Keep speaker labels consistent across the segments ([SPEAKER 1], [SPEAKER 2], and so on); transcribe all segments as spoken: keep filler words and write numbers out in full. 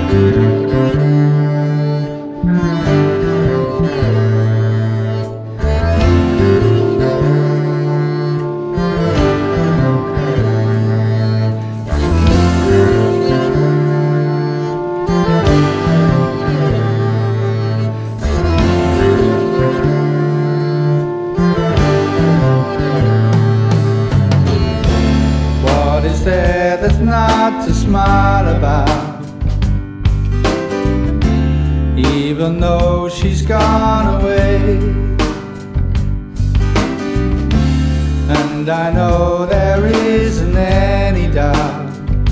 [SPEAKER 1] There's not to smile about, even though she's gone away. And I know there isn't any doubt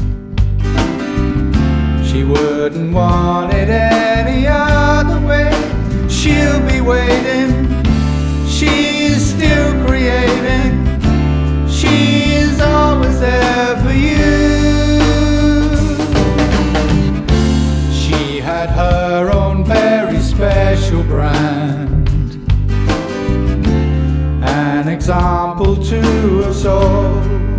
[SPEAKER 1] she wouldn't want it any other way. She'll be waiting, she's still creating, she's always there for you. She had her own very special brand, an example to us all.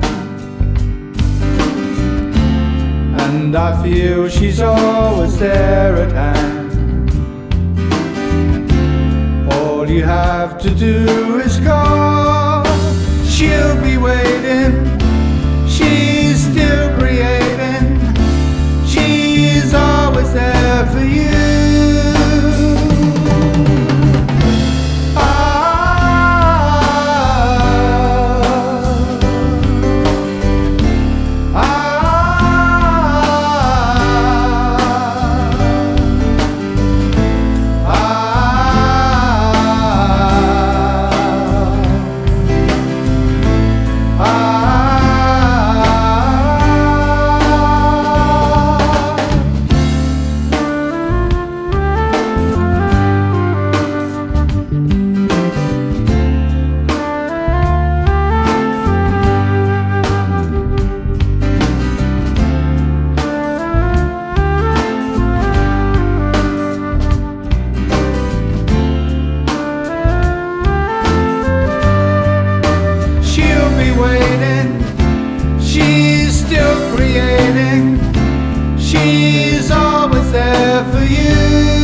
[SPEAKER 1] And I feel she's always there at hand. All you have to do is call, she'll be waiting, she's still creating, she's always there for you. She's still creating, she's always there for you.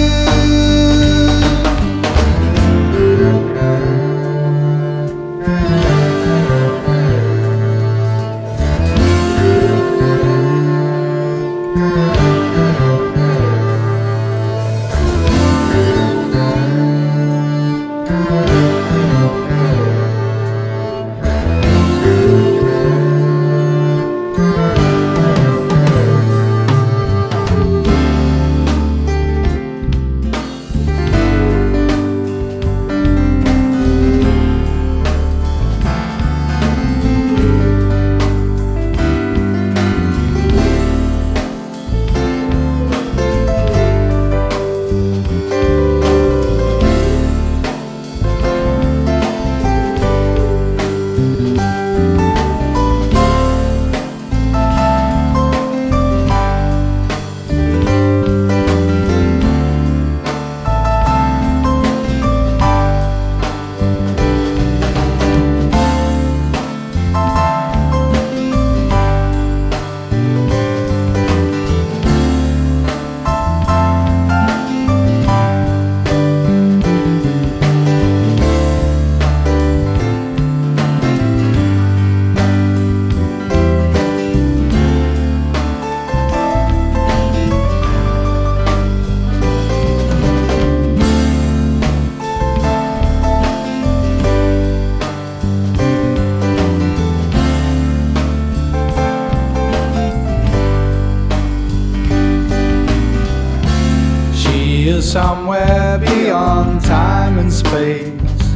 [SPEAKER 1] Somewhere beyond time and space,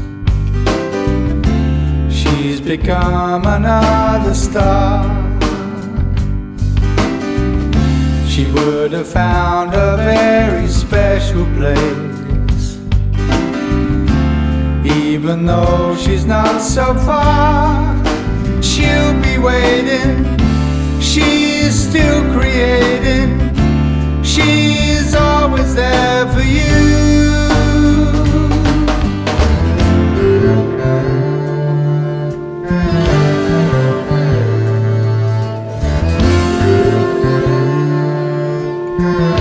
[SPEAKER 1] she's become another star. She would have found a very special place, even though she's not so far. She'll be waiting, she's still creating, she's always there for you.
[SPEAKER 2] Mm-hmm.